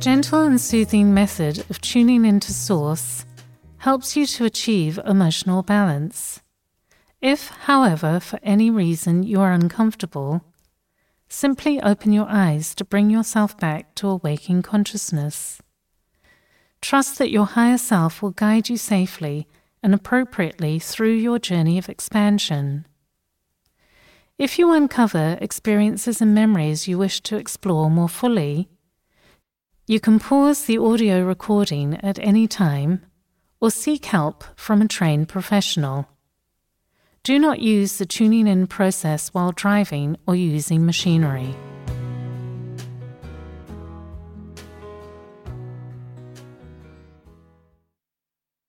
gentle and soothing method of tuning into Source helps you to achieve emotional balance. If, however, for any reason you are uncomfortable, simply open your eyes to bring yourself back to a waking consciousness. Trust that your higher self will guide you safely and appropriately through your journey of expansion. If you uncover experiences and memories you wish to explore more fully, you can pause the audio recording at any time or seek help from a trained professional. Do not use the tuning in process while driving or using machinery.